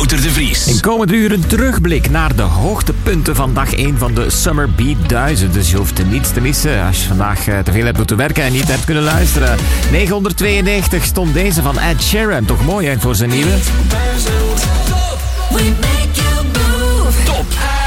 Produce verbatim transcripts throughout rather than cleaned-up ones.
Wouter de Vries. In komende uur een terugblik naar de hoogtepunten van dag één van de Summer Beat duizend. Dus je hoeft er niets te missen als je vandaag te veel hebt moeten werken en niet hebt kunnen luisteren. negenhonderdtweeënnegentig stond deze van Ed Sheeran. Toch mooi hè, voor zijn nieuwe. Top.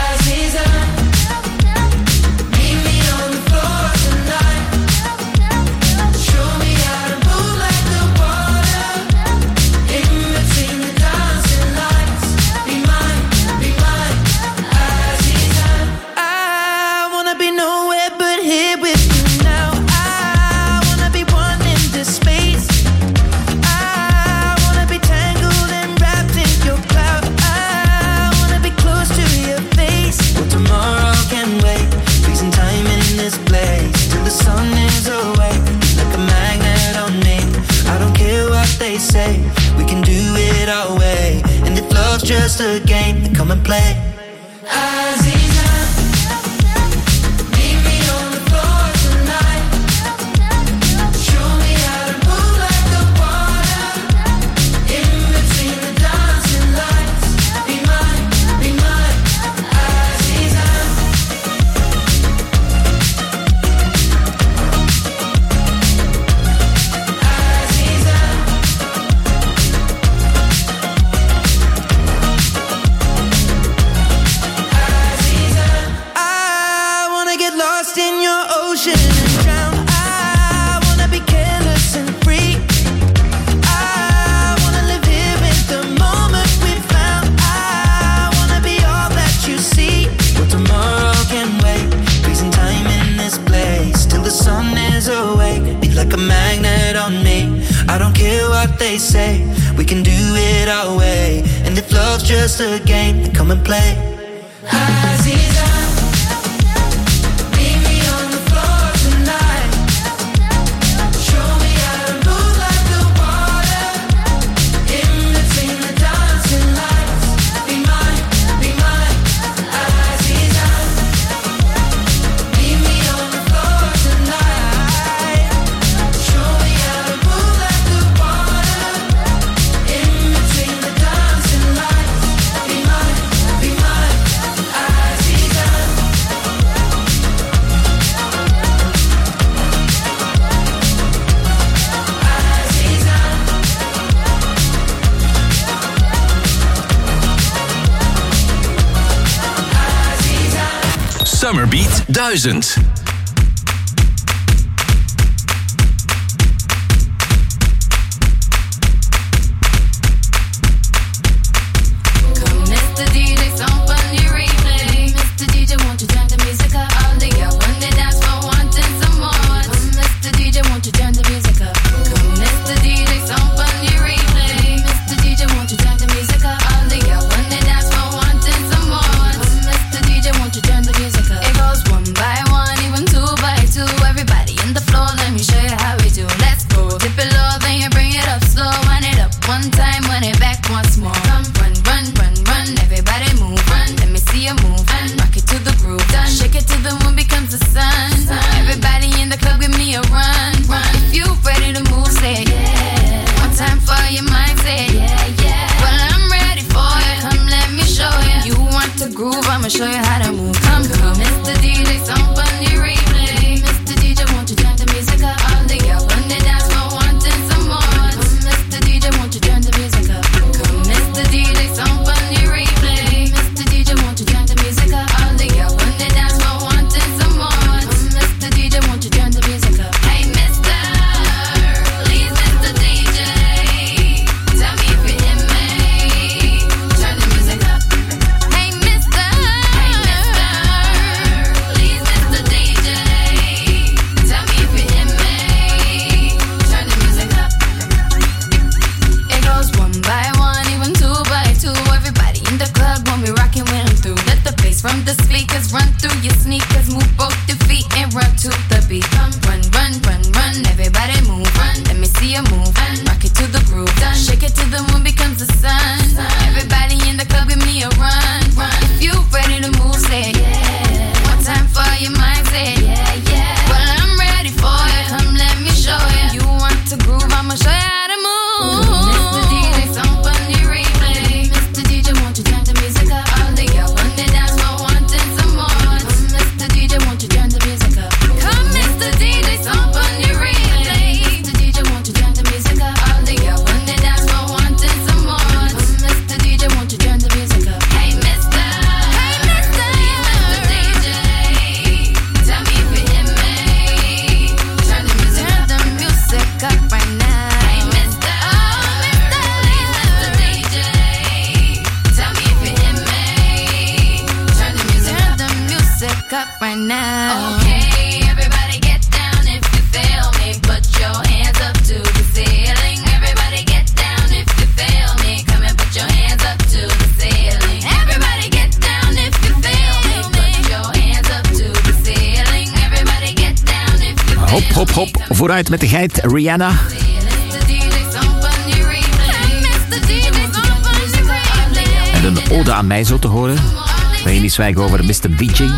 Say we can do it our way, and if love's just a game, then come and play. Aziza, meet me on the floor tonight. Show me how to move like the water in between the dancing lights. Be mine, be mine, Aziza. Like a magnet on me. I don't care what they say, we can do it our way. And if love's just a game, then come and play. Aziza, meet me on the floor tonight. Show me how to move like the water in between the dancing lights. Be mine, be mine, Aziza. Meet me on the floor tonight. Show me how to move like the water in between the dancing lights. Be mine, be mine, Aziza. Summer Beat duizend. I'ma show you how to move. Mister D J, some funny replay. Mister D J now. Okay, everybody get down if you feel me. Put your hands up to the ceiling. Everybody get down if you feel me. Come and put your hands up to the ceiling. Everybody get down if you feel me. Put your hands up to the ceiling. Everybody get down if you feel me. Hop, hop, hop. Vooruit met de geit Rihanna. En een ode aan mij zo te horen. Wil je niet zwijgen over mister D J?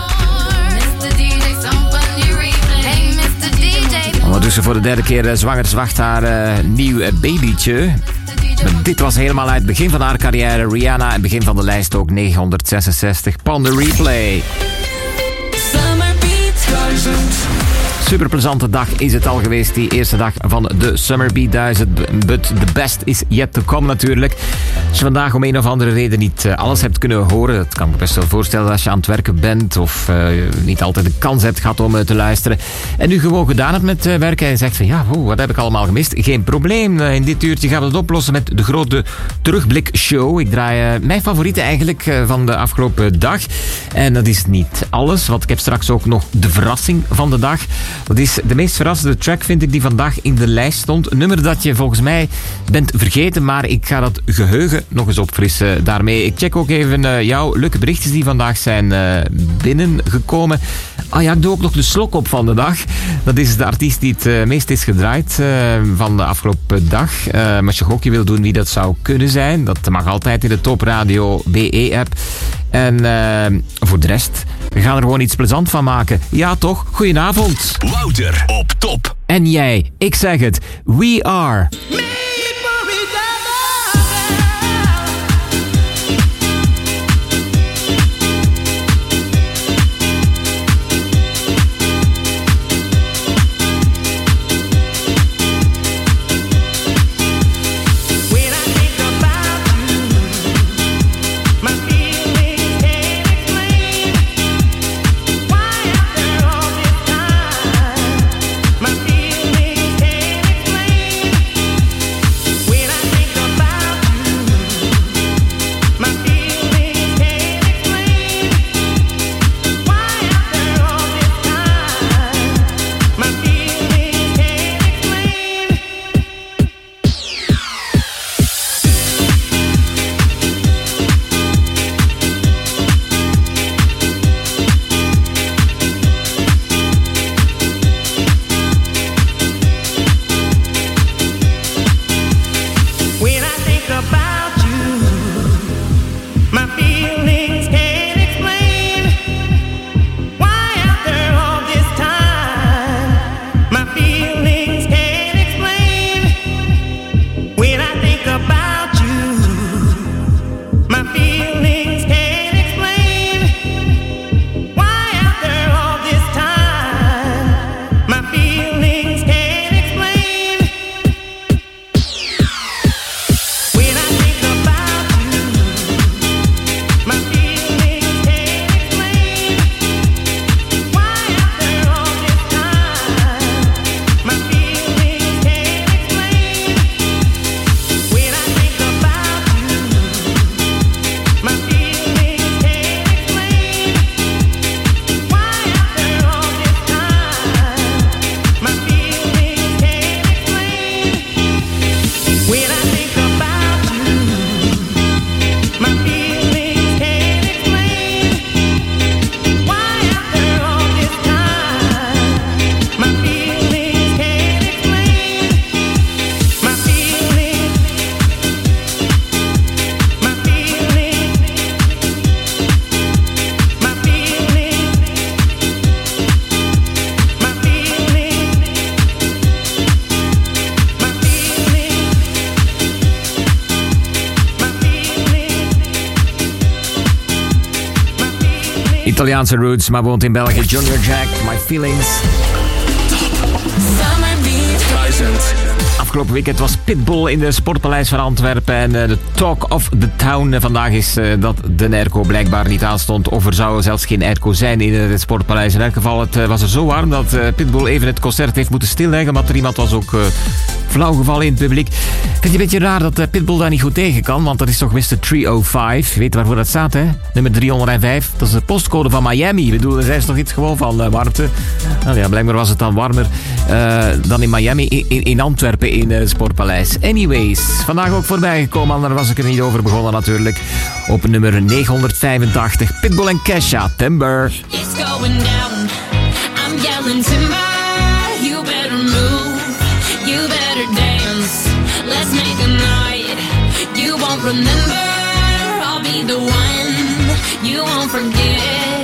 Ondertussen voor de derde keer zwanger zwacht haar uh, nieuw uh, babytje. Maar dit was helemaal uit het begin van haar carrière. Rihanna, en het begin van de lijst ook negentienhonderdzesenzestig. Pan de replay. Summer Beat duizend. Super plezante dag is het al geweest, die eerste dag van de Summer Beat duizend. But the best is yet to come natuurlijk. Als je vandaag om een of andere reden niet uh, alles hebt kunnen horen, dat kan ik me best wel voorstellen als je aan het werken bent of uh, niet altijd de kans hebt gehad om uh, te luisteren. En nu gewoon gedaan hebt met uh, werken en zegt van ja, oh, wat heb ik allemaal gemist? Geen probleem. Uh, in dit uurtje gaan we het oplossen met de grote terugblikshow. Ik draai uh, mijn favorieten eigenlijk uh, van de afgelopen dag. En dat is niet alles, want ik heb straks ook nog de verrassing van de dag. Dat is de meest verrassende track, vind ik, die vandaag in de lijst stond. Een nummer dat je volgens mij bent vergeten, maar ik ga dat geheugen nog eens opfrissen daarmee. Ik check ook even uh, jouw leuke berichtjes die vandaag zijn uh, binnengekomen. Ah ja, ik doe ook nog de slok op van de dag. Dat is de artiest die het uh, meest is gedraaid uh, van de afgelopen dag. Uh, maar als je gokje wil doen wie dat zou kunnen zijn, dat mag altijd in de Top Radio B E-app. En uh, voor de rest, we gaan er gewoon iets plezant van maken. Ja toch? Goedenavond. Wouter op top. En jij, ik zeg het. We are... Italiaanse roots, maar woont in België. Junior Jack, My Feelings. Summer Beat duizend. Afgelopen weekend was Pitbull in de Sportpaleis van Antwerpen. En uh, de talk of the town uh, vandaag is uh, dat de airco blijkbaar niet aanstond. Of er zou zelfs geen airco zijn in uh, het Sportpaleis. In elk geval, het uh, was er zo warm dat uh, Pitbull even het concert heeft moeten stilleggen. Want er iemand was ook uh, flauw gevallen in het publiek. Ik vind het een beetje raar dat uh, Pitbull daar niet goed tegen kan. Want dat is toch mister driehonderdvijf. Je weet waarvoor dat staat, hè? Nummer driehonderdvijf. Dat is de postcode van Miami. Ik bedoel, daar zijn ze toch iets gewoon van uh, warmte. Nou ja, blijkbaar was het dan warmer uh, dan in Miami, in, in, in Antwerpen, in het uh, Sportpaleis. Anyways, vandaag ook voorbij gekomen, daar was ik er niet over begonnen natuurlijk. Op nummer negenhonderdvijfentachtig, Pitbull en Kesha, Timber. It's going down, I'm yelling timber. You better move, you better dance. Let's make a night you won't remember. I'll be the one you won't forget.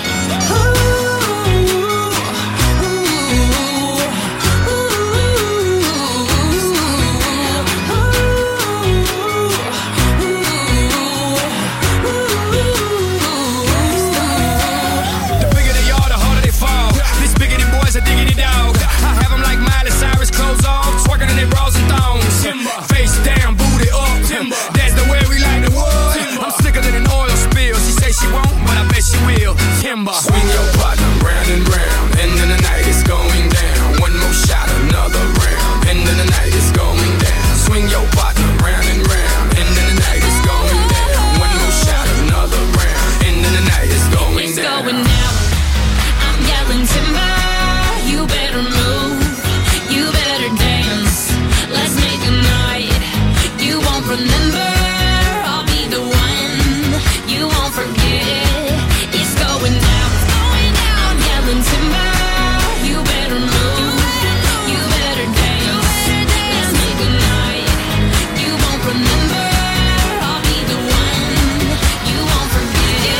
A diggity dog. I have them like Miley Cyrus, clothes off, twerking in their bras and thongs. Timber. Face down, booty up. Timber. That's the way we like the wood. Timber. I'm sicker than an oil spill. She say she won't, but I bet she will. Timber. Swing your partner round and round, and then the night is going down. One more shot, another round, and then the night is going down. Swing your partner round and round, and then the night is going down. One more shot, another round, and then the night is going it's down. Going down. I'm yelling timber. You better move, you better dance. Let's make a night you won't remember. I'll be the one you won't forget. It's going down, it's going down. I'm yelling timber. You better move, you better dance. Let's make a night you won't remember. I'll be the one you won't forget.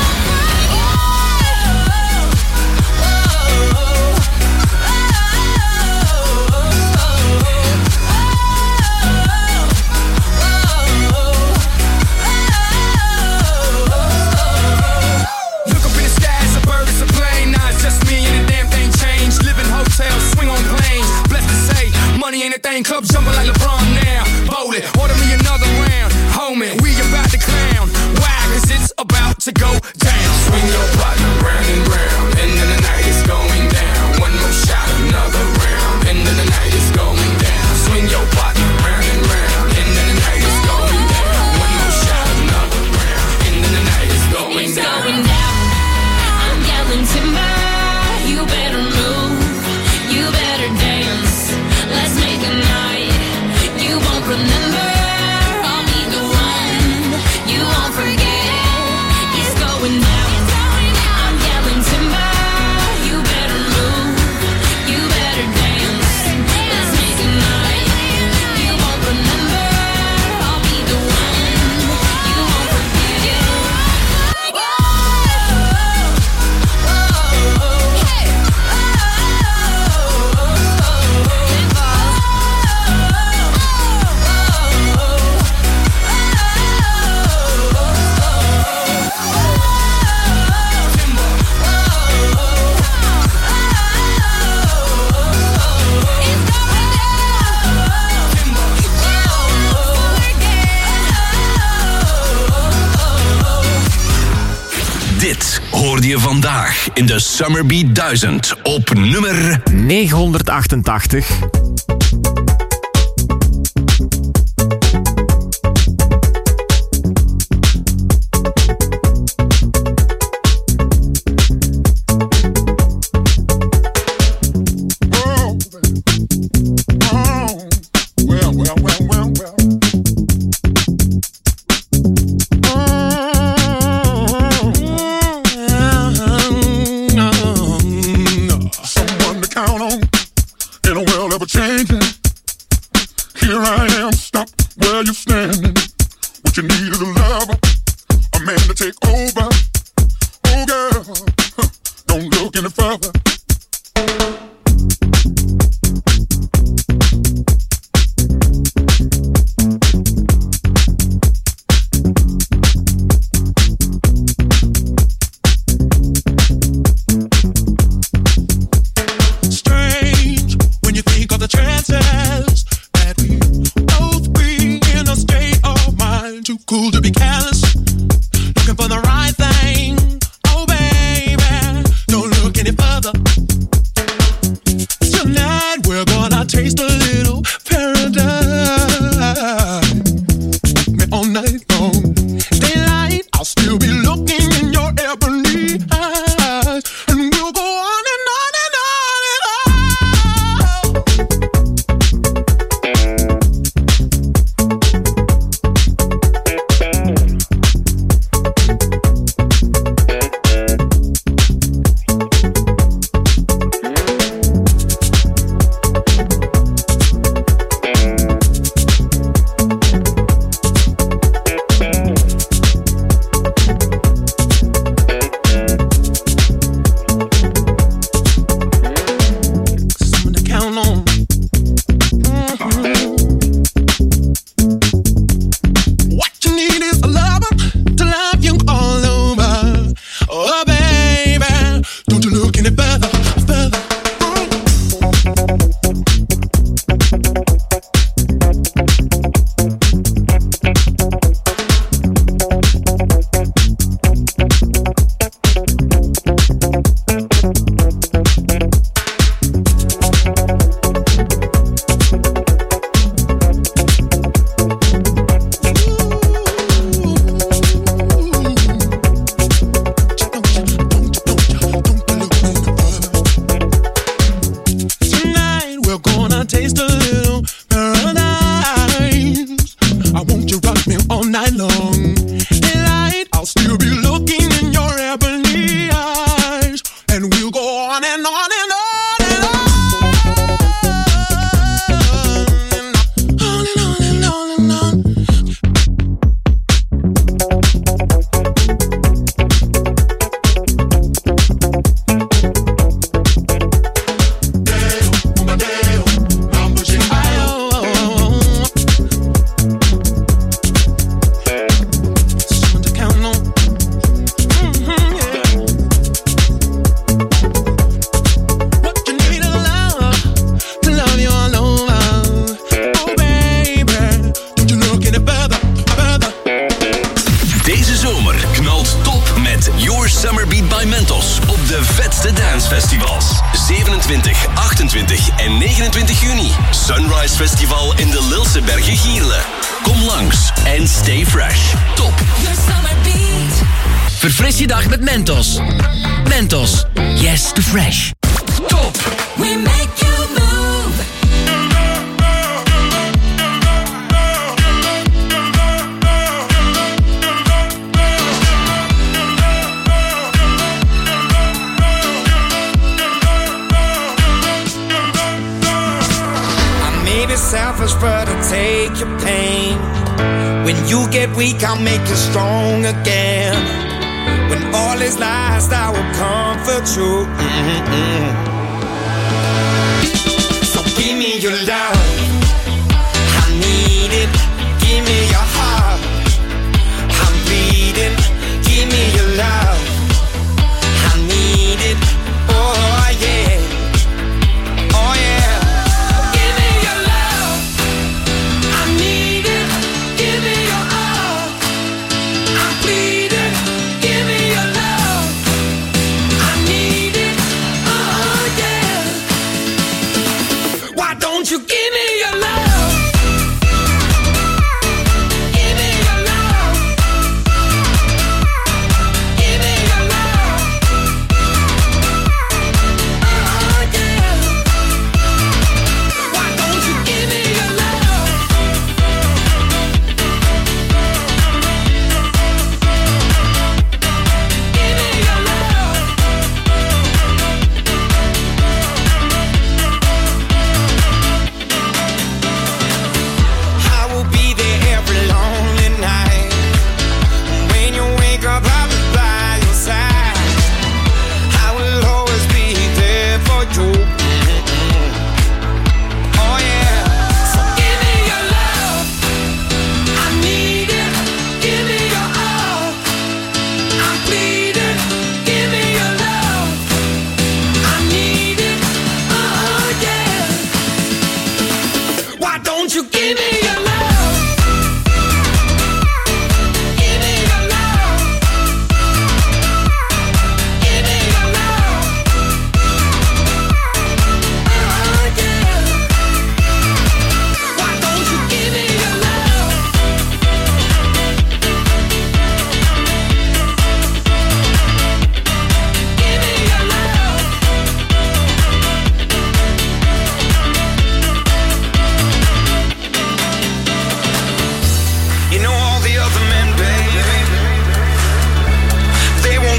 Money ain't a thing, club jumping like LeBron now. Bowl it, order me another round. Homie, we about to clown. Why? Cause it's about to go down. Swing your partner round and round, and then the night is going down. One more shot, another round, and then the night is going down. Swing your partner round and round, and then the night is going down. One more shot, another round, and then the night is going it's down. Going down. I'm yelling timber. You better move, you better dance. Let's make a night you won't remember. I'll be the one you won't forget. It's going down. I'm yelling timber. You better move, you better dance. Let's make a night you won't remember. I'll be the one you won't forget. Dit hoorde je vandaag in de Summer Beat duizend op nummer negenhonderdachtentachtig. Strange when you think of the chances cool to be careless, looking for the right thing. Oh baby, don't look any further. Tonight we're gonna taste a little paradise. Me all night long. Daylight, I'll still be looking in your ebony eyes, and we'll go on and on and on and on. Someone to count on. Mhm. What you need is a lover to love you all over. Oh baby, don't you look any further, further. Tonight we're gonna taste a little paradise. I want you rock me all night long. Daylight, I'll still be looking in your ebony eyes, and we'll go on and on and on and on and on and on and on. Someone to count on. Mhm, yeah. What you need is love to love you all over. Oh baby, don't you look any further, further. Deze zomer knalt top met Your Summer Beat by Mentos op de vetste dancefestivals. zevenentwintig, achtentwintig en negenentwintig juni. Sunrise Festival in de Lilse Bergen Gierle. Kom langs en stay fresh. Top. Your summer beat. Verfris je dag met Mentos. Mentos. Yes to fresh. Top. We make you move. I may be selfish, but I take your pain. When you get weak, I'll make you strong again. When all is lost, I will comfort you. Mm-mm-mm. So give me your love, I need it. Give me your heart, I'm bleeding. Give me your love, I need it. Oh yeah, oh yeah. Give me your love, I need it. Give me your all, I'm bleeding. Give me your love, I need it. Oh yeah. Why don't you give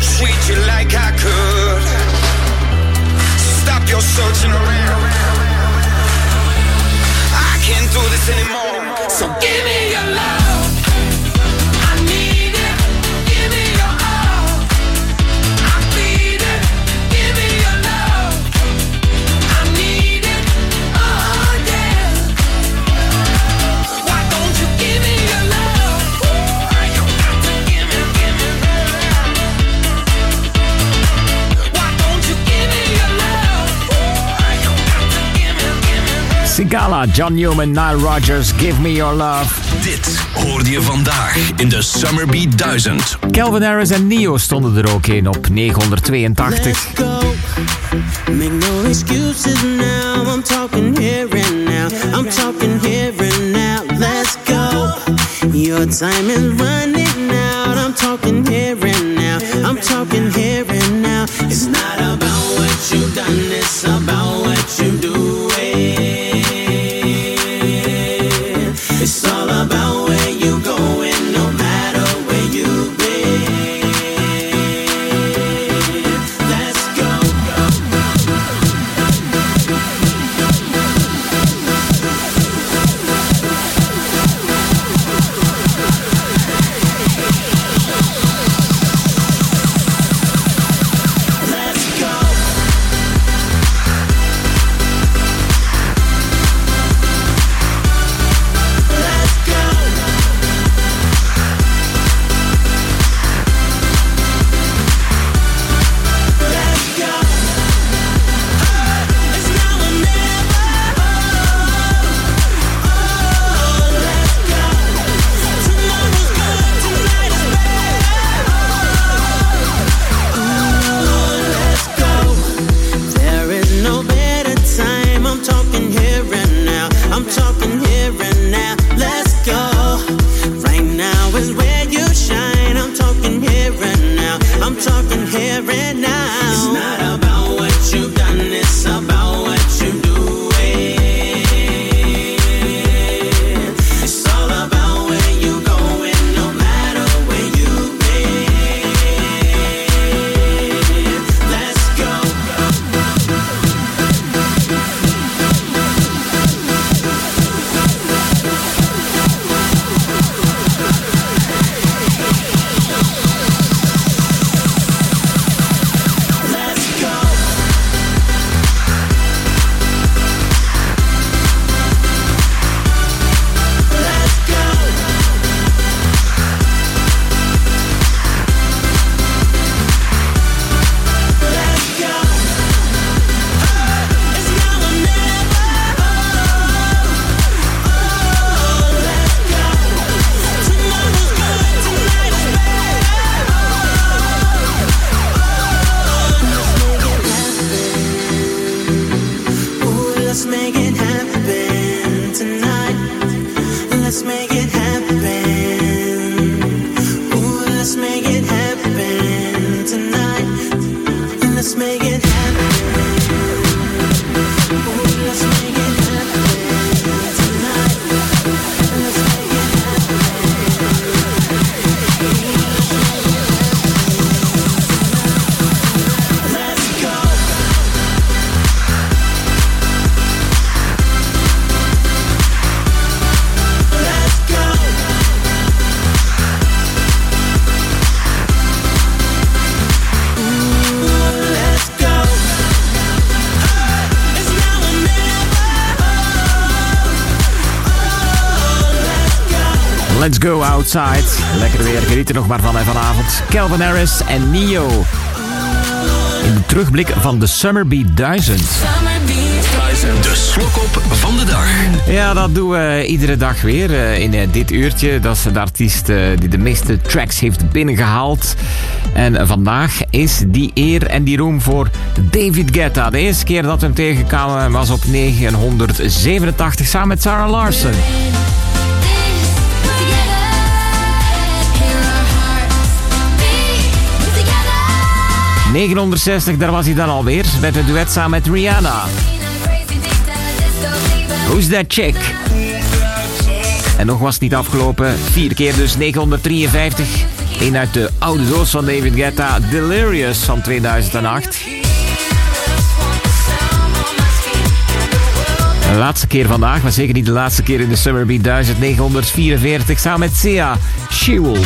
treat you like I could. Stop your searching around. I can't do this anymore. So give me your love. I need it. Give me your all. I need it. Give me your love. I need it. Oh yeah. Why don't you give me your love? You got to give me, give me love. Why don't you give me your love? You got to give me, give me love. Sigala, John Newman, Nile Rodgers, Give Me Your Love. Dit hoorde je vandaag in de Summer Beat duizend. Calvin Harris en Neo stonden er ook in op negentienhonderdtweeëntachtig. Let's go. Make no excuses now. I'm talking here and now. I'm talking here and now. Let's go. Your time is running out. I'm talking here and now. I'm talking here and now. It's not about what you've done. It's about what you do. It's all about where you going, no matter where you've been. Let's go. Let's go. Let's Go Outside. Lekker weer, geniet er nog maar van hè, vanavond. Calvin Harris en Neo. In de terugblik van de Summer Beat duizend. De slokop van de dag. Ja, dat doen we iedere dag weer uh, in uh, dit uurtje. Dat is de artiest uh, die de meeste tracks heeft binnengehaald. En uh, vandaag is die eer en die roem voor David Guetta. De eerste keer dat we hem tegenkwamen was op negentienhonderdzevenentachtig samen met Sarah Larson. negentienhonderdzestig, daar was hij dan alweer met een duet samen met Rihanna. Who's That Chick? En nog was het niet afgelopen. Vier keer dus negentienhonderddrieënvijftig. Een uit de oude doos van David Guetta, Delirious van tweeduizend acht. De laatste keer vandaag, maar zeker niet de laatste keer in de Summer Beat duizend negenhonderdvierenveertig, samen met Sia, She-Wolf.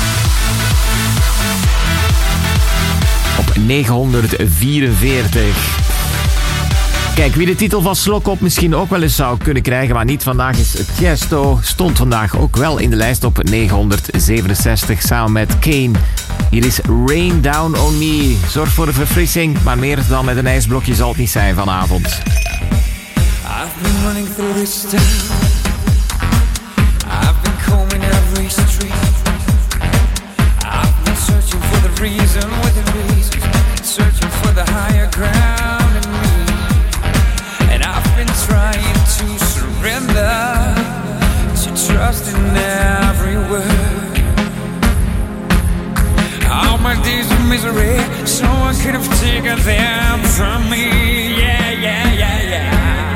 Op negenhonderdvierenveertig. Kijk, wie de titel van Slok op misschien ook wel eens zou kunnen krijgen, maar niet vandaag, is Tiesto. Stond vandaag ook wel in de lijst op negenhonderdzevenenzestig samen met Kane. Hier is Rain Down On Me. Zorg voor een verfrissing, maar meer dan met een ijsblokje zal het niet zijn vanavond. I've been running through this town. I've been combing every street. I've been searching for the reason within reason, searching for the higher ground in me. And I've been trying to surrender, to trust in every word. All my days of misery, someone could have taken them from me. Yeah, yeah, yeah, yeah.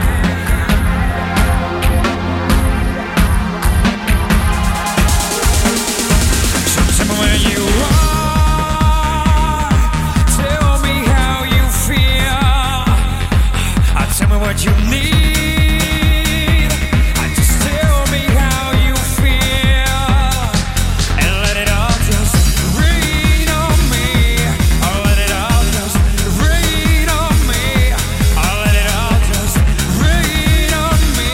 Where you are, tell me how you feel. Uh, tell me what you need. Uh, just tell me how you feel, and let it all just rain on me. I'll let it all just rain on me. I'll let it all just rain on me.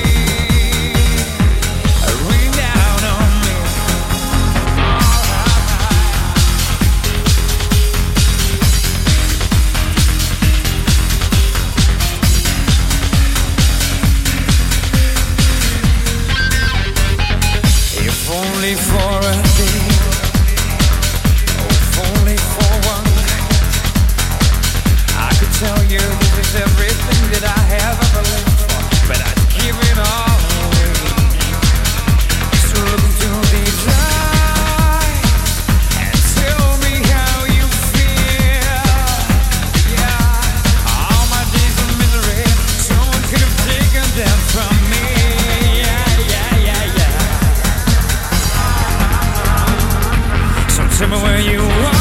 Rain down on me. Only for a day, oh, if only for one night, I could tell you this is everything that I have ever lived for, but I'd give it all away. So look into these eyes and tell me how you feel. Yeah, all my days of misery, someone could have taken them from me. Tell me where you are.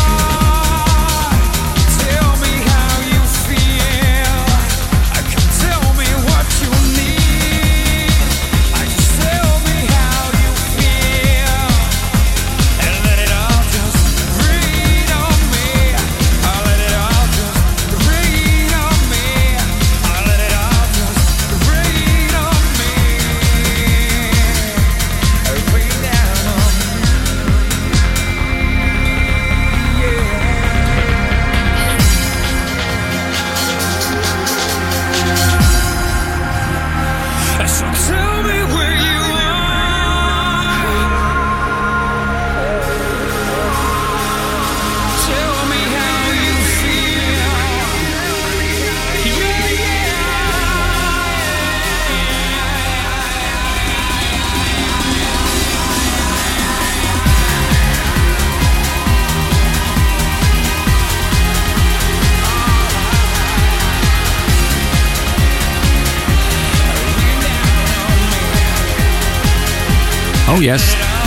Tell me how you feel. Come tell me what you need. Just tell me how you feel, and let it all just rain on me. I'll let it all just rain on me. I'll let it all just rain on me. Rain down on me. So tell me where you are. Tell me how you feel. Yeah, yeah. Oh yes.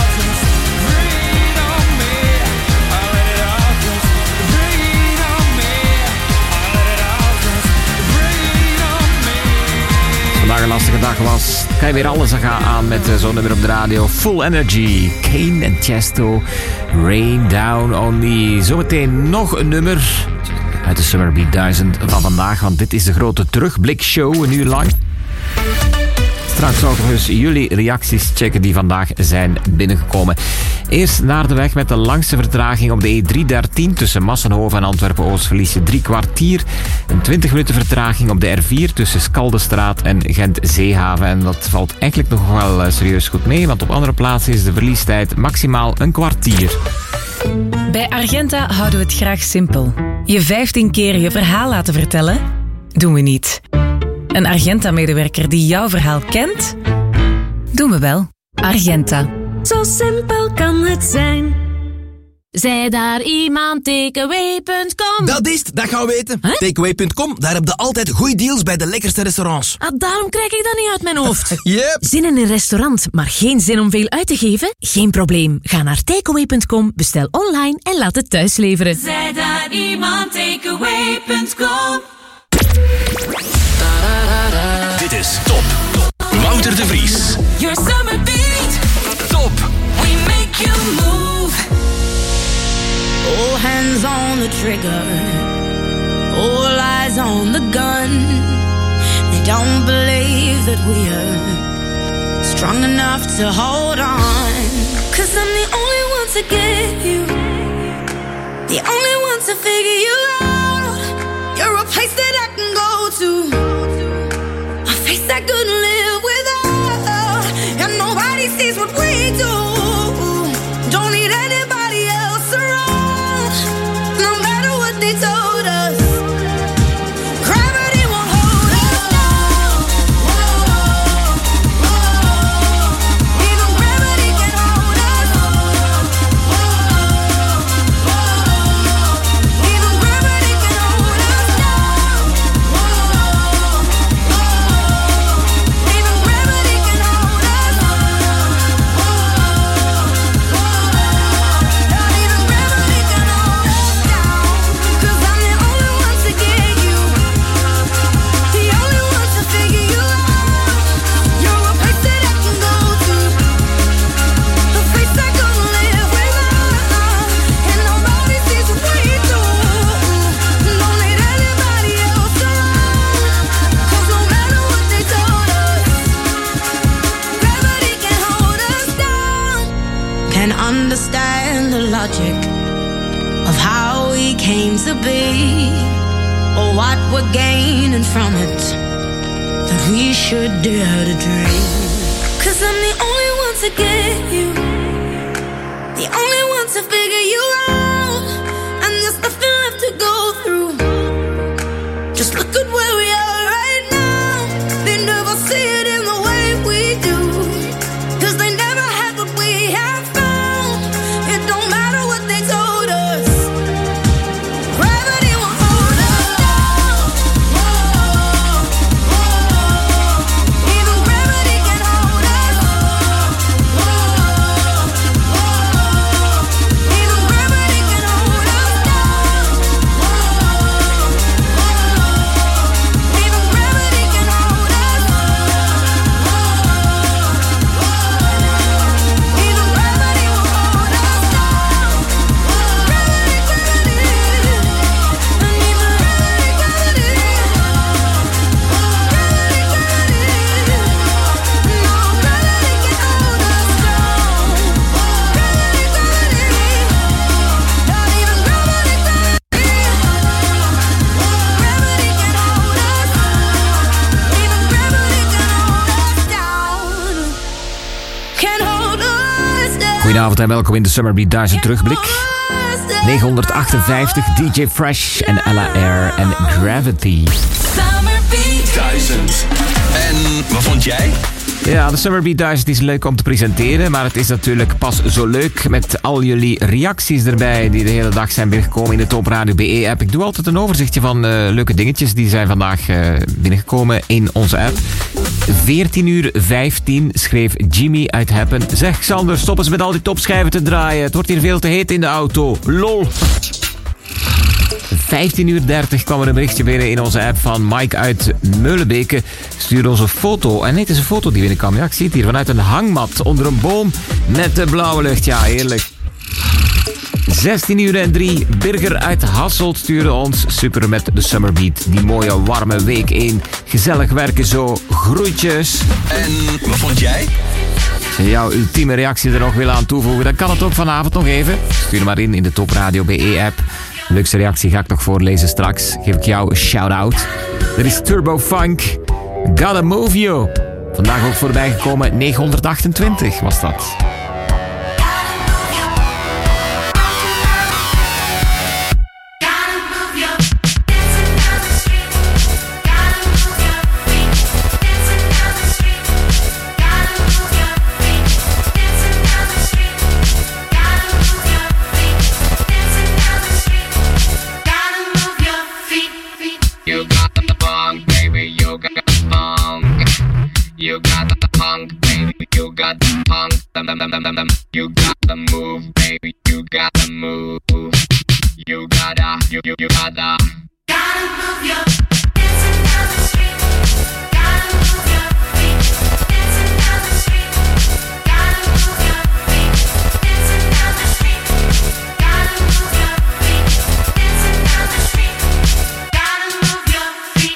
Vandaag een lastige dag was. Kan je weer alles gaan aan met zo'n nummer op de radio. Full Energy. Kane en Tiesto. Rain Down On Me. Zometeen nog een nummer uit de Summer Beat duizend van vandaag. Want dit is de grote terugblikshow, een uur lang. Straks ook dus jullie reacties checken die vandaag zijn binnengekomen. Eerst naar de weg met de langste vertraging op de E driehonderddertien tussen Massenhoven en Antwerpen-Oost verlies je drie kwartier. Een twintig minuten vertraging op de R vier tussen Skaldestraat en Gent-Zeehaven. En dat valt eigenlijk nog wel serieus goed mee, want op andere plaatsen is de verliestijd maximaal een kwartier. Bij Argenta houden we het graag simpel. Je vijftien keer je verhaal laten vertellen? Doen we niet. Een Argenta-medewerker die jouw verhaal kent? Doen we wel. Argenta. Zo simpel kan het zijn. Zij daar iemand, takeaway punt com. Dat is het, dat gaan we weten. Huh? Takeaway punt com, daar heb je altijd goede deals bij de lekkerste restaurants. Ah, daarom krijg ik dat niet uit mijn hoofd. Yep. Zin in een restaurant, maar geen zin om veel uit te geven? Geen probleem. Ga naar takeaway punt com, bestel online en laat het thuis leveren. Zij daar iemand, takeaway punt com. Dit is Top. Wouter de Vries. Your summer beat. Top. We make you move. All hands on the trigger, all eyes on the gun. They don't believe that we're strong enough to hold on. 'Cause I'm the only one to get you, the only one to figure you out. You're a place that I can go to, a face I couldn't live without. And nobody sees what we do. Don't need anybody else around. No matter what they told us, gravity won't hold us down. Whoa, whoa. Even gravity can hold us. Whoa, whoa. Even gravity can hold us down. Whoa, whoa. Even gravity can hold us. Whoa, whoa. Not even gravity can hold us down. 'Cause I'm the only one to get you, the only one to figure you out. You're a place that I can go to, a place I couldn't live without. And nobody sees what we do. Don't need anybody else around. 'Cause no matter what they told us, gravity can hold us down. Can understand the logic of how we came to be, or what we're gaining from it, that we should dare to dream. 'Cause I'm the only one to get you, the only one to figure you out. And there's nothing left to go through. Just look at where we are right now. They never see it in the way we do, 'cause they never had what we have found. It don't matter what they told us, gravity won't hold us down. Whoa, whoa. Even gravity can hold us. Whoa, whoa. Even gravity can hold us down. Whoa, whoa. Even gravity can hold us. Whoa, whoa. Even gravity will hold us down. Gravity, gravity. And even gravity, gravity. Gravity, gravity. No, gravity can hold us down. Gravity, gravity. Not even gravity, gravity. Gravity can hold us. Even gravity can hold us down. Can hold us down. Goedenavond en welkom in de Summer Beat duizend terugblik. negentienhonderdachtenvijftig, D J Fresh en Ella Air en Gravity. Summer beat. Duizend. En wat vond jij? Ja, de Summer Beat duizend is leuk om te presenteren, maar het is natuurlijk pas zo leuk met al jullie reacties erbij die de hele dag zijn binnengekomen in de Top Radio B E-app. Ik doe altijd een overzichtje van uh, leuke dingetjes die zijn vandaag uh, binnengekomen in onze app. veertien uur vijftien schreef Jimmy uit Happen. Zeg Xander, stop eens met al die topschijven te draaien. Het wordt hier veel te heet in de auto. Lol. vijftien uur dertig kwam er een berichtje binnen in onze app van Mike uit Meulenbeke. Stuurde ons een foto. En nee, het is een foto die binnenkwam. Ja, ik zie het hier. Vanuit een hangmat onder een boom met de blauwe lucht. Ja, heerlijk. zestien uur en drie. Birger uit Hasselt stuurde ons. Super met de Summer Beat. Die mooie warme week één. Gezellig werken zo. Groetjes. En wat vond jij? Als je jouw ultieme reactie er nog wil aan toevoegen, dan kan het ook vanavond nog even. Stuur maar in in de Top Radio B E-app. De leukste reactie ga ik nog voorlezen straks. Geef ik jou een shout-out. Er is Turbo Funk. Gotta Move You. Vandaag ook voorbij gekomen. negenhonderdachtentwintig was dat. You got the move, baby. You got the move. You gotta, you you you gotta. Gotta move your dancing down the street. Gotta move your feet. Dancing down the street. Gotta move your feet. Dancing down the street. Gotta move your feet. Dancing down the street. Gotta move your feet.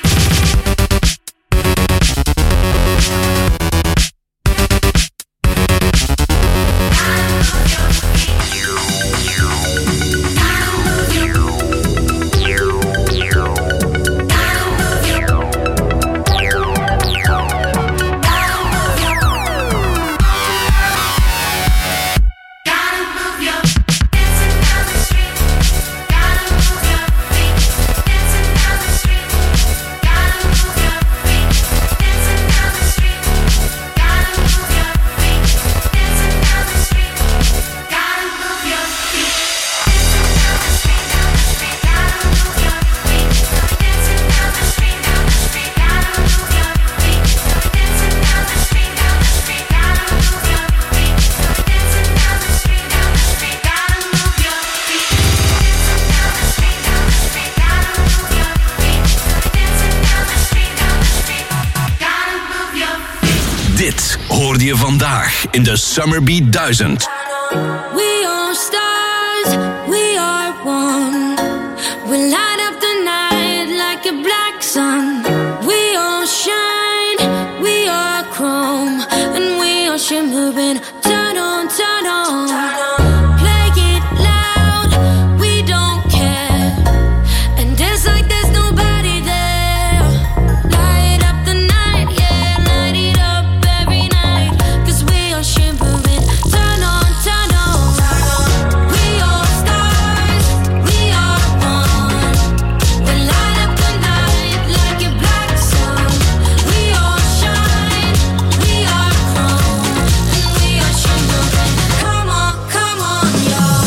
Dit hoorde je vandaag in de Summer Beat duizend. We are stars, we are one. We light up the night like a black sun. We all shine, we are chrome, and we are shimmering. Turn on, turn on. Play it loud, we don't care. And dance like there's nobody there. Light up the night, yeah, light it up every night. 'Cause we are shimmering. Turn on, turn on. We are stars, we are one. We light up the night like a black sun. We all shine, we are chrome, and we are shimmering. Come on, come on, y'all.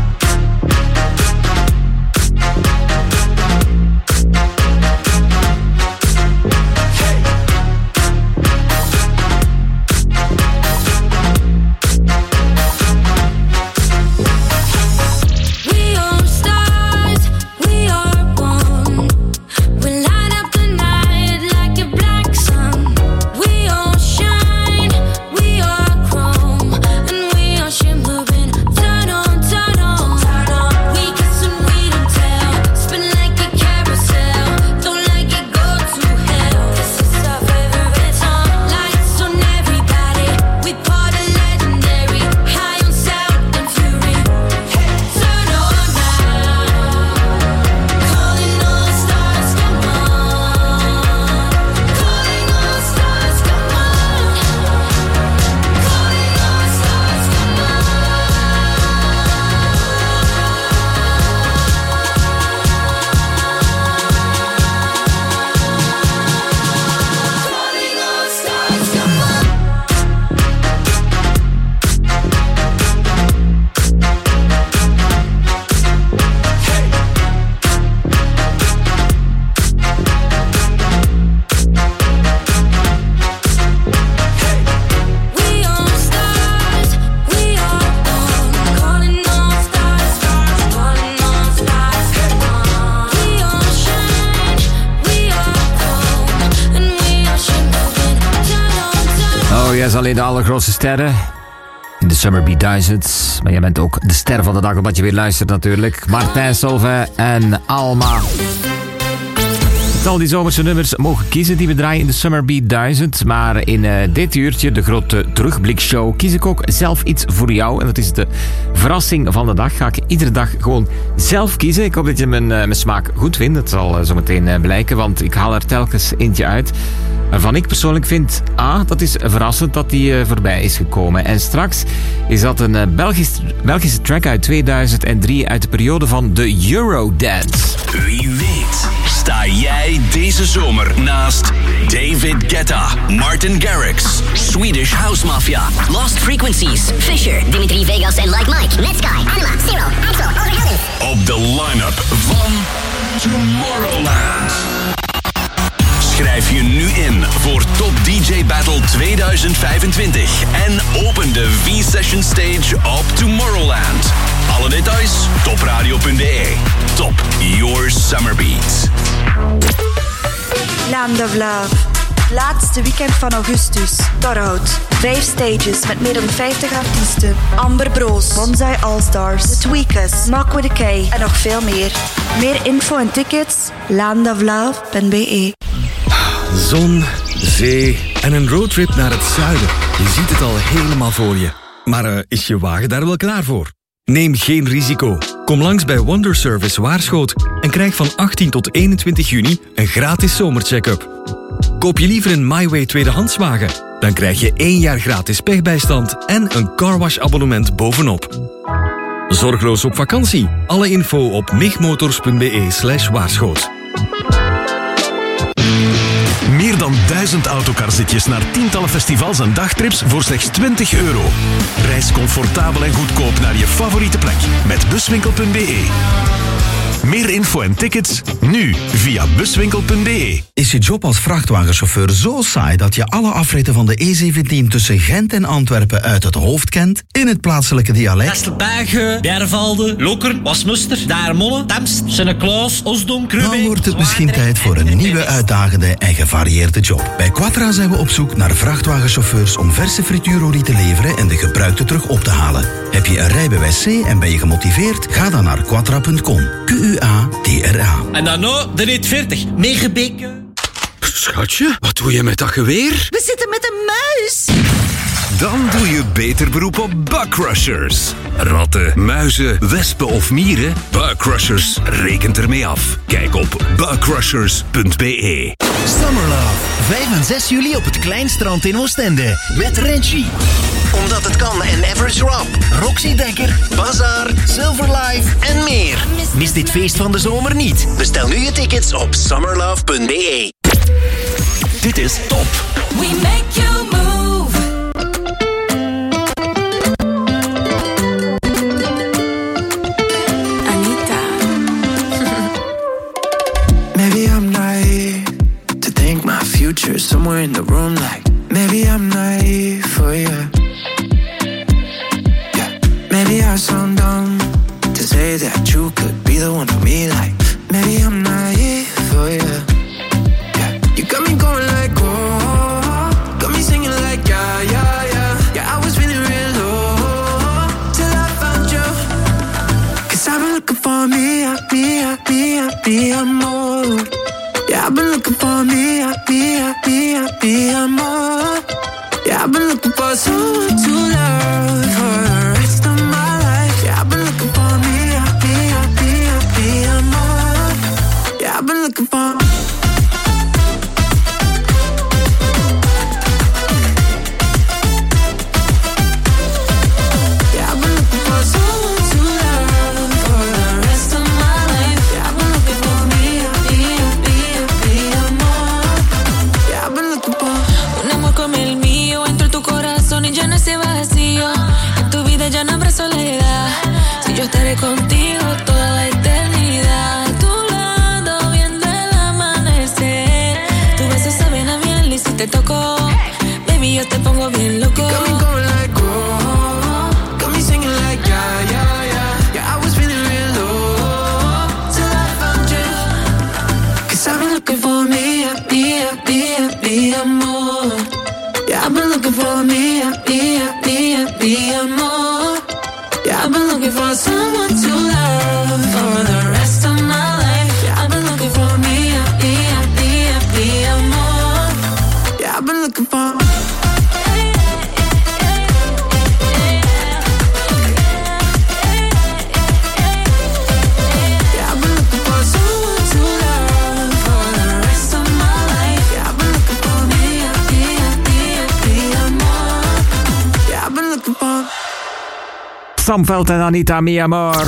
We are stars, we are one. We light up the night like a black sun. We all shine, we are chrome, and we are shimmering. Turn on, turn on. We kiss and we don't tell. Spin like a carousel. Don't like it, go to hell. This is our favorite song. Lights on everybody. We party legendary. High on sound and fury. Turn on now. Calling all stars, come on. Calling all stars, come on. Calling all stars, come on. Calling all stars, come on. We are stars, we are one. Calling all stars, stars, calling all stars, come on. We all shine, we are chrome, and we are shimmering. Turn on, turn on. Oh, jij is alleen de allergrootste sterren in de Summer Beat duizend. Maar jij bent ook de ster van de dag, omdat je weer luistert natuurlijk. Martijn Solveig en Alma. Het al die zomerse nummers mogen kiezen die we draaien in de Summer Beat duizend. Maar in uh, dit uurtje, de grote terugblikshow, kies ik ook zelf iets voor jou. En dat is de verrassing van de dag. Ga ik iedere dag gewoon zelf kiezen. Ik hoop dat je mijn, uh, mijn smaak goed vindt. Dat zal uh, zo meteen uh, blijken, want ik haal er telkens eentje uit waarvan ik persoonlijk vind, ah, dat is verrassend dat die uh, voorbij is gekomen. En straks is dat een uh, Belgisch, Belgische track uit tweeduizend drie uit de periode van de Eurodance. Wie weet sta jij deze zomer naast David Guetta, Martin Garrix, Swedish House Mafia, Lost Frequencies, Fisher, Dimitri Vegas en Like Mike, Netsky, Anima, Zero, Axel, Overhellen. op de line-up van Tomorrowland. Schrijf je nu in voor Top D J Battle tweeduizend vijfentwintig en open de V-Session Stage op Tomorrowland. Alle details topradio punt b e. Top, your summer beat. Land of Love. Laatste weekend van augustus. Torhout. Vijf stages met meer dan vijftig artiesten. Amber Broos, Bonsai All-Stars, The Tweakers, Knock with a K en nog veel meer. Meer info en tickets, land of love punt b e. Zon, zee en een roadtrip naar het zuiden. Je ziet het al helemaal voor je. Maar uh, is je wagen daar wel klaar voor? Neem geen risico. Kom langs bij Wonder Service Waarschoot en krijg van achttien tot eenentwintig juni een gratis zomercheck-up. Koop je liever een MyWay tweedehandswagen? Dan krijg je één jaar gratis pechbijstand en een carwash-abonnement bovenop. Zorgloos op vakantie. Alle info op migmotors punt b e slash waarschoot. Meer dan duizend autocarzitjes naar tientallen festivals en dagtrips voor slechts twintig euro. Reis comfortabel en goedkoop naar je favoriete plek met buswinkel punt b e. Meer info en tickets nu via buswinkel punt b e. Is je job als vrachtwagenchauffeur zo saai dat je alle afritten van de E zeventien tussen Gent en Antwerpen uit het hoofd kent? In het plaatselijke dialect? Kastelbergen, Bervalde, Lokeren, Wasmuster, Daarmolle, Temst, Sint-Klaas, Osdom, Krubbe. Dan wordt het misschien tijd voor een nieuwe uitdagende en gevarieerde job. Bij Quatra zijn we op zoek naar vrachtwagenchauffeurs om verse frituurolie te leveren en de gebruikte terug op te halen. Heb je een rijbewijs C en ben je gemotiveerd? Ga dan naar quatra punt com. Q U A T R A. En dan nou, de rit veertig. Meegebeken. Schatje, wat doe je met dat geweer? We zitten met een muis. Dan doe je beter beroep op Bugcrushers. Ratten, muizen, wespen of mieren? Bugcrushers rekent ermee af. Kijk op bugcrushers punt b e. Summer Love. vijf en zes juli op het Kleinstrand in Oostende. Met Renchi. Omdat het kan en Average Rob. Roxy Dekker, Bazaar, Silver Life en meer. Mis dit feest van de zomer niet. Bestel nu je tickets op summerlove punt b e. Dit is Top. We make you move. Anita. Maybe I'm naive to think my future's somewhere in the room. Like maybe I'm naive for you. Yeah. Maybe I sound dumb to say that you could be the one for me. Like maybe I'm naive for you. You got me going like, oh, got me singing like, yeah, yeah, yeah. Yeah, I was feeling real low till I found you. Cause I've been looking for me, I, me, I, me, I, me, I'm more. Yeah, I've been looking for me, I, me, I, me, I, me, I'm more. Yeah, I've been looking for someone to love for the rest of my life. Yeah, I've been looking for me, I, me, I, me, I, me, I'm more. Yeah, I've been looking for soledad. Si yo estaré contigo toda la eternidad. A tu lado viendo el amanecer. Tus besos saben a miel y si te toco, baby, yo te pongo bien loco. You got me going like, oh, got me singing like, yeah, yeah, yeah. Yeah, I was feeling real low till I found you. Cause I've been looking for me, I, me, I, me, I, me, amor. Yeah, I've been looking for me, I, me, I, me, I, me, amor. Yeah, I've been looking for someone to love for the rest of my life. Yeah, I've been looking for me, I, me, I, me, I, me, amor. Yeah, I've been looking for. Sam Veld en Anita Mi Amor.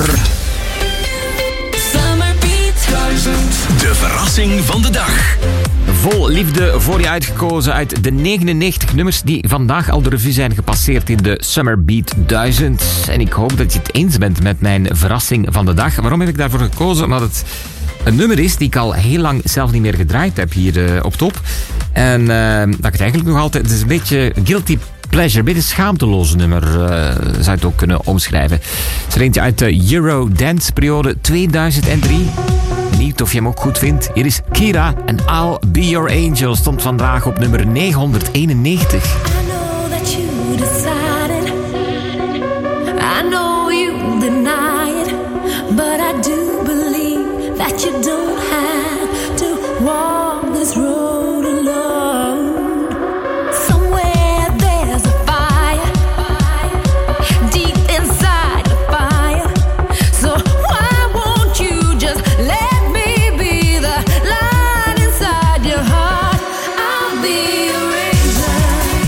De verrassing van de dag. Vol liefde voor je uitgekozen uit de negenennegentig nummers die vandaag al de revue zijn gepasseerd in de Summer Beat duizend. En ik hoop dat je het eens bent met mijn verrassing van de dag. Waarom heb ik daarvoor gekozen? Omdat het een nummer is die ik al heel lang zelf niet meer gedraaid heb hier uh, op top. En uh, dat ik het eigenlijk nog altijd... Het is een beetje guilty pleasure, een beetje schaamteloos nummer, uh, zou je het ook kunnen omschrijven. Het is er eentje uit de Eurodance-periode tweeduizend drie. Benieuwd of je hem ook goed vindt. Hier is Kira en I'll Be Your Angel. Stond vandaag op nummer negenhonderdeenennegentig. I know that you decided. I know you deny it. But I do believe that you don't have to walk this road alone. Somewhere there's a fire, deep inside the fire. So why won't you just let me be the light inside your heart? I'll be your angel.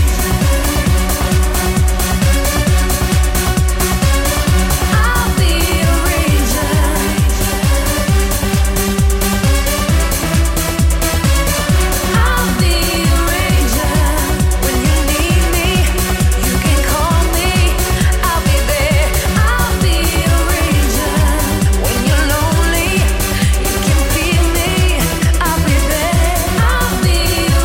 I'll be your angel. I'll be your angel. When you need me, you can call me. I'll be there. I'll be your angel. When you're lonely, you can feel me. I'll be there. I'll be your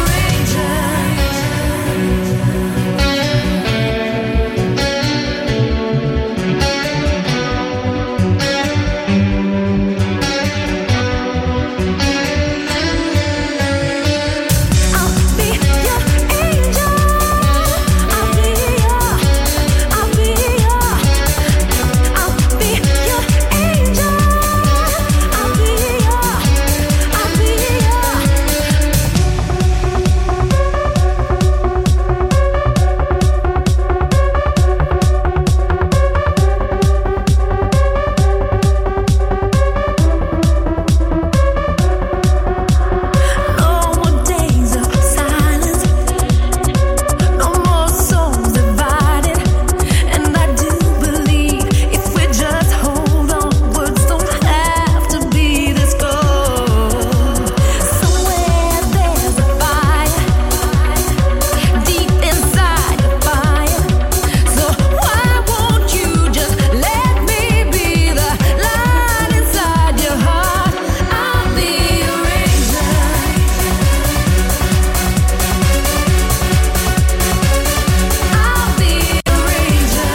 No more days of silence, no more souls divided. And I do believe if we just hold on, words don't have to be this cold. Somewhere there's a fire, deep inside the fire. So why won't you just let me be the light inside your heart? I'll be your angel. I'll be your angel.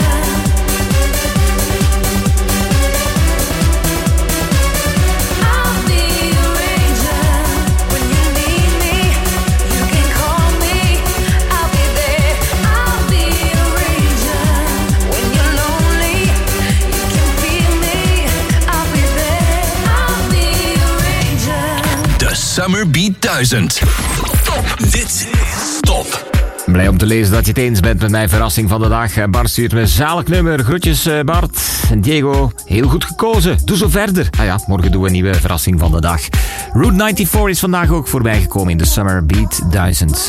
I'll be your angel. When you need me, you can call me. I'll be there. I'll be your angel. When you're lonely, you can feel me. I'll be there. I'll be your angel. De Summer Beat duizend. Top. Dit is Top. Blij om te lezen dat je het eens bent met mijn verrassing van de dag. Bart stuurt me een zalig nummer. Groetjes eh, Bart. En Diego, heel goed gekozen. Doe zo verder. Ah ja, morgen doen we een nieuwe verrassing van de dag. Route vierennegentig is vandaag ook voorbijgekomen in de Summer Beat duizend.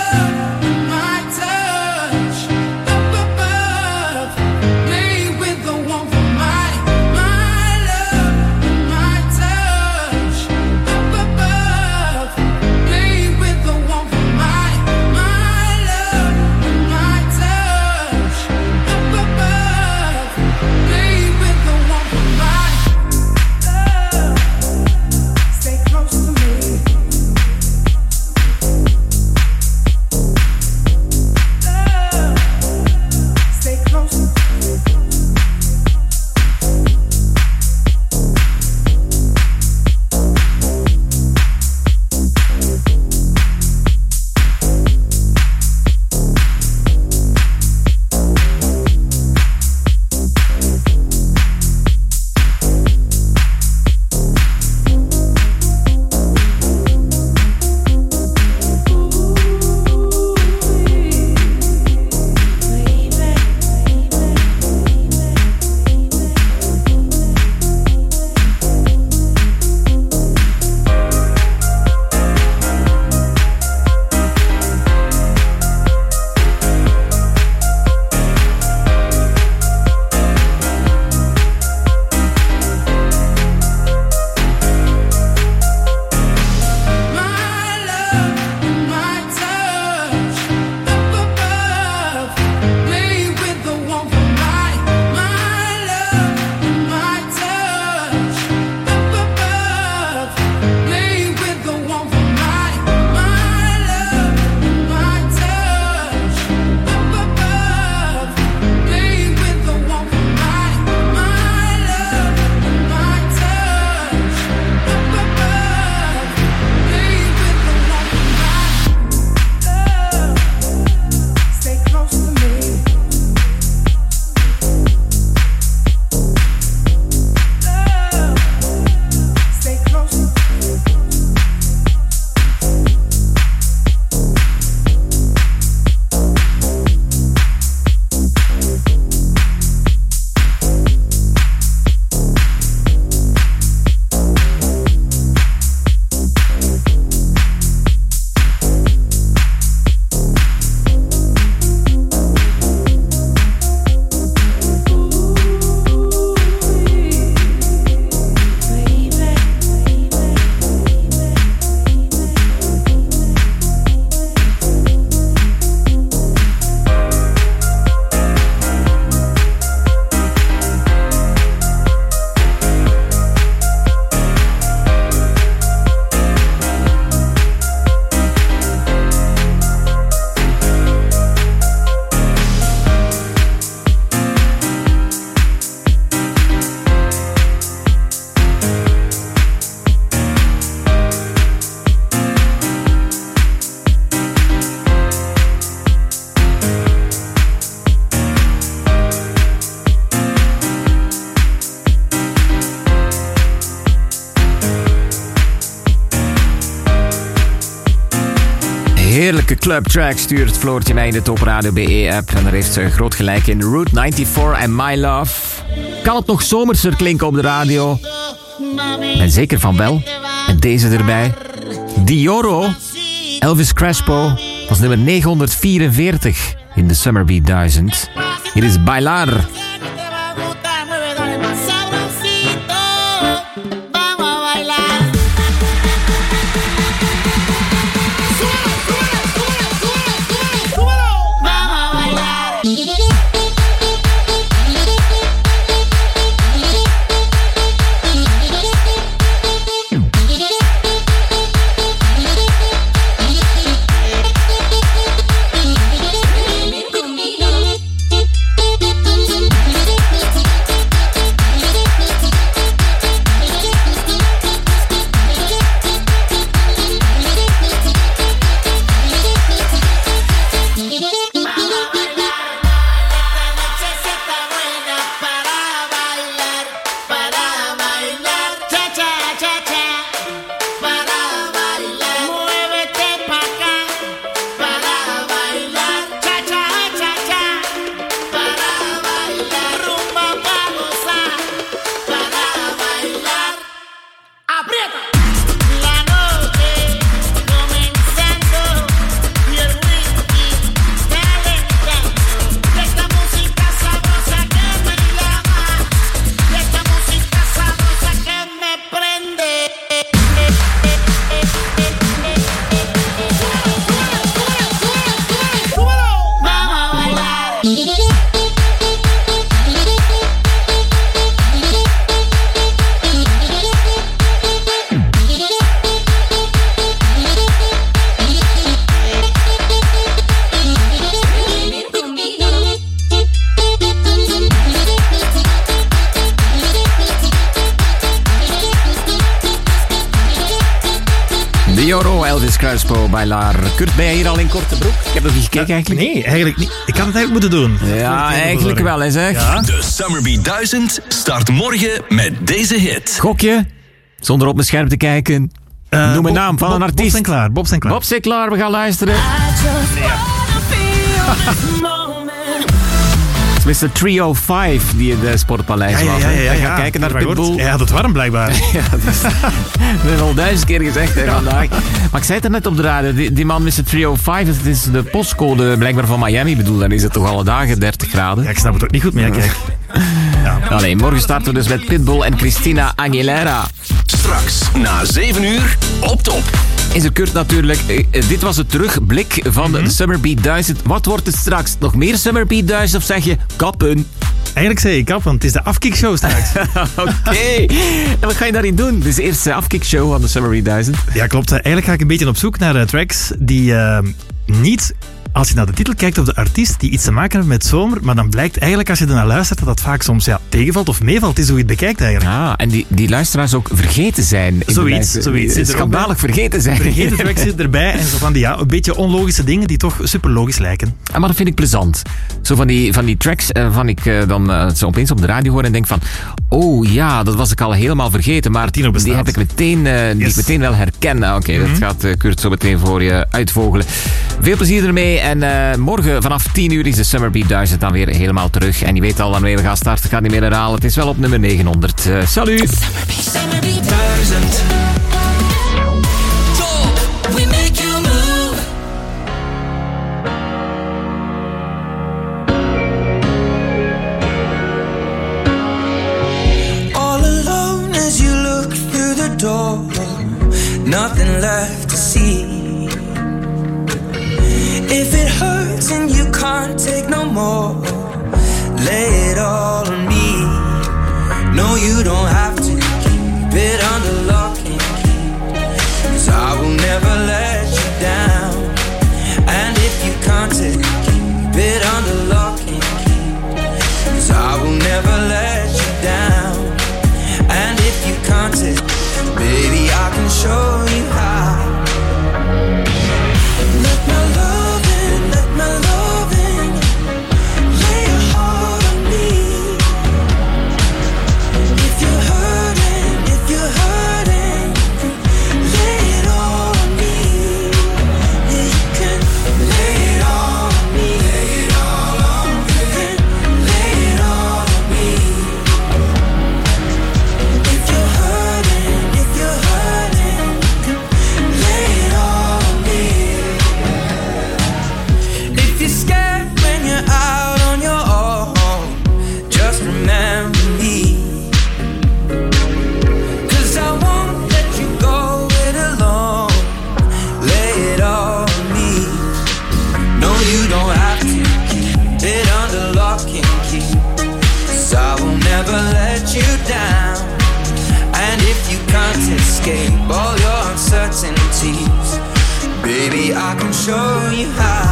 With the heerlijke clubtrack stuurt Floortje mij in de Top Radio B E-app. En daar heeft ze groot gelijk in. Route vierennegentig en My Love. Kan het nog zomerser klinken op de radio? En zeker van wel. En deze erbij. Dioro, Elvis Crespo, was nummer negenhonderdvierenveertig in de Summer Beat duizend. Hier is Bailar. Dioro, Elvis Crespo, Bailar. Kurt, ben jij hier al in korte broek? Ik heb nog niet gekeken eigenlijk. Nee, eigenlijk niet. Ik had het eigenlijk moeten doen. Ja, eigenlijk wel hè zeg. Ja. De Summer Beat duizend start morgen met deze hit. Gokje, zonder op mijn scherm te kijken. Uh, Noem een Bob, naam van Bob, een artiest. Bob Sinclair. Bob Sinclair. Bob Sinclair, we gaan luisteren. mister driehonderdvijf die in de Sportpaleis Ja, was. ja, ja, ja, We gaan ja. kijken naar Heb je Pitbull. gehoord? Hij had het warm blijkbaar. Ja, dat is, dat heb al duizend keer gezegd hè, vandaag. Maar ik zei het er net op de radio. Die, die man mister driehonderdvijf, het is de postcode blijkbaar van Miami. Ik bedoel, dan is het toch alle dagen dertig graden. Ja, ik snap het ook niet goed meer. Kijk. Ja. Allee, morgen starten we dus met Pitbull en Christina Aguilera. Straks na zeven uur op top. Is er Kurt natuurlijk. Eh, dit was het terugblik van de Summer Beat duizend. Wat wordt het straks? Nog meer Summer Beat duizend of zeg je kappen? Eigenlijk zei ik kap, want het is de afkickshow straks. Oké. Okay. En wat ga je daarin doen? Dit is de eerste afkickshow van de Summer Beat duizend. Ja, klopt. Eigenlijk ga ik een beetje op zoek naar uh, tracks die uh, niet... Als je naar de titel kijkt of de artiest die iets te maken heeft met zomer, maar dan blijkt eigenlijk als je ernaar luistert dat dat vaak soms ja, tegenvalt of meevalt. Het is hoe je het bekijkt eigenlijk. Ah, en die, die luisteraars ook vergeten zijn. In Zoiets, de zoiets. Zit schandalig vergeten zijn. Vergeten tracks zitten erbij en zo van die ja, een beetje onlogische dingen die toch super logisch lijken. Ah, maar dat vind ik plezant. Zo van die, van die tracks uh, van ik uh, dan uh, zo opeens op de radio hoor en denk van oh ja, dat was ik al helemaal vergeten, maar die heb ik meteen, uh, die yes. ik meteen wel herkennen. Oké, okay, mm-hmm. dat gaat uh, Kurt zo meteen voor je uitvogelen. Veel plezier ermee en uh, morgen vanaf tien uur is de Summer Beat duizend dan weer helemaal terug. En je weet al waarmee we gaan starten. Ik ga niet meer herhalen. Het is wel op nummer negenhonderd. Uh, salut! Summer Beat, Summer Beat duizend. Top, we make you move. All alone as you look through the door. Nothing left to see. If it hurts and you can't take no more, lay it all on me. No, you don't have to keep it under lock and key, 'cause I will never let you down. And if you can't take, keep it under lock and key, 'cause I will never let you down. And if you can't take, baby, I can show you how. Let my love in, let my love in. Baby, I can show you how.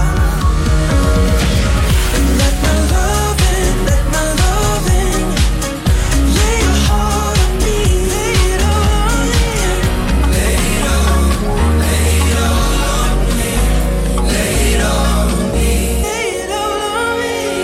Let my love in, let my love in. Lay your heart on me, lay it on me. Lay it on, lay it all on me. Lay it all on me, lay it all on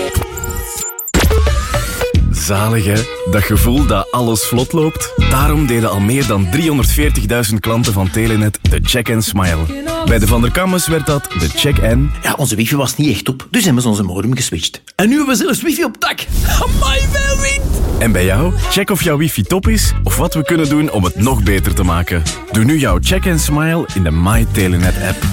me. Zalig, hè? Dat gevoel dat alles vlot loopt. Daarom deden al meer dan driehonderdveertigduizend klanten van Telenet de Check and Smile. Bij de Van der Kammes werd dat de Check and... Ja, onze wifi was niet echt op, dus hebben ze onze modem geswitcht. En nu hebben we zelfs wifi op dak. Amai, veel wind! En bij jou? Check of jouw wifi top is of wat we kunnen doen om het nog beter te maken. Doe nu jouw Check and Smile in de My Telenet app.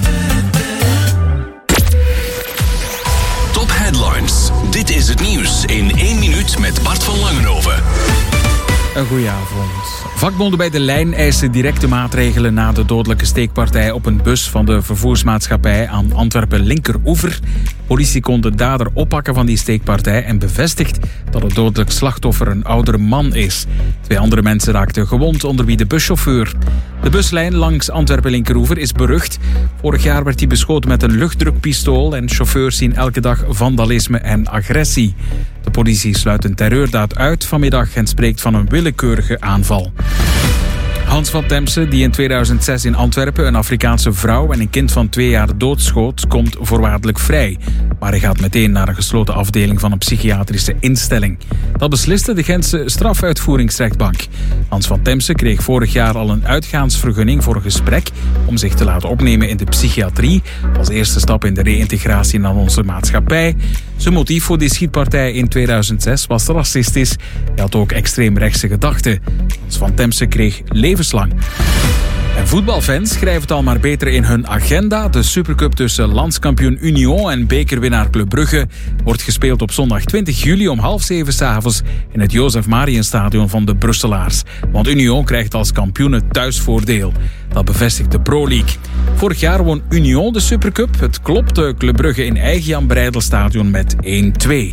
Top Headlines. Dit is het nieuws in één minuut met Bart van Langenhoven. Een goeie avond. Vakbonden bij de lijn eisen directe maatregelen na de dodelijke steekpartij op een bus van de vervoersmaatschappij aan Antwerpen-Linkeroever. Politie kon de dader oppakken van die steekpartij en bevestigt dat het dodelijk slachtoffer een oudere man is. Twee andere mensen raakten gewond, onder wie de buschauffeur. De buslijn langs Antwerpen-Linkeroever is berucht. Vorig jaar werd hij beschoten met een luchtdrukpistool en chauffeurs zien elke dag vandalisme en agressie. De politie sluit een terreurdaad uit vanmiddag en spreekt van een willekeurige aanval. Hans van Temse, die in tweeduizend zes in Antwerpen een Afrikaanse vrouw en een kind van twee jaar doodschoot, komt voorwaardelijk vrij. Maar hij gaat meteen naar een gesloten afdeling van een psychiatrische instelling. Dat besliste de Gentse strafuitvoeringsrechtbank. Hans van Temse kreeg vorig jaar al een uitgaansvergunning voor een gesprek om zich te laten opnemen in de psychiatrie. Als eerste stap in de reïntegratie naar onze maatschappij. Zijn motief voor die schietpartij in tweeduizend zes was racistisch. Hij had ook extreemrechtse gedachten. Hans van Temse kreeg levenslang. En voetbalfans schrijven het al maar beter in hun agenda. De Supercup tussen landskampioen Union en bekerwinnaar Club Brugge wordt gespeeld op zondag twintig juli om half zeven 's avonds in het Jozef Mariënstadion van de Brusselaars. Want Union krijgt als kampioen het thuisvoordeel. Dat bevestigt de Pro League. Vorig jaar won Union de Supercup. Het klopte Club Brugge in eigen Jan Breidelstadion met één twee.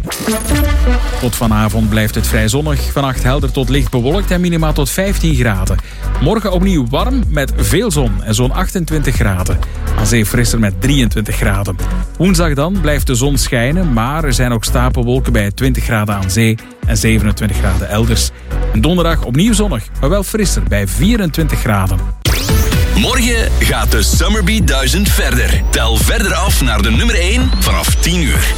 Tot vanavond blijft het vrij zonnig. Vannacht helder tot licht bewolkt en minimaal tot vijftien graden. Morgen opnieuw warm met veel zon en zo'n achtentwintig graden. Aan zee frisser met drieëntwintig graden. Woensdag dan blijft de zon schijnen, maar er zijn ook stapelwolken bij twintig graden aan zee en zevenentwintig graden elders. En donderdag opnieuw zonnig, maar wel frisser bij vierentwintig graden. Morgen gaat de Summerbeat duizend verder. Tel verder af naar de nummer één vanaf tien uur.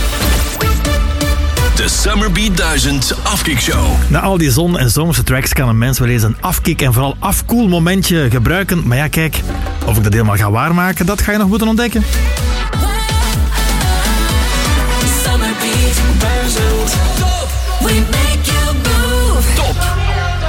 De Summerbeat duizend afkikshow. Na al die zon- en zomerse tracks kan een mens wel eens een afkick en vooral afkoel momentje gebruiken. Maar ja, kijk, of ik dat helemaal ga waarmaken, dat ga je nog moeten ontdekken. Summerbeat duizend. We make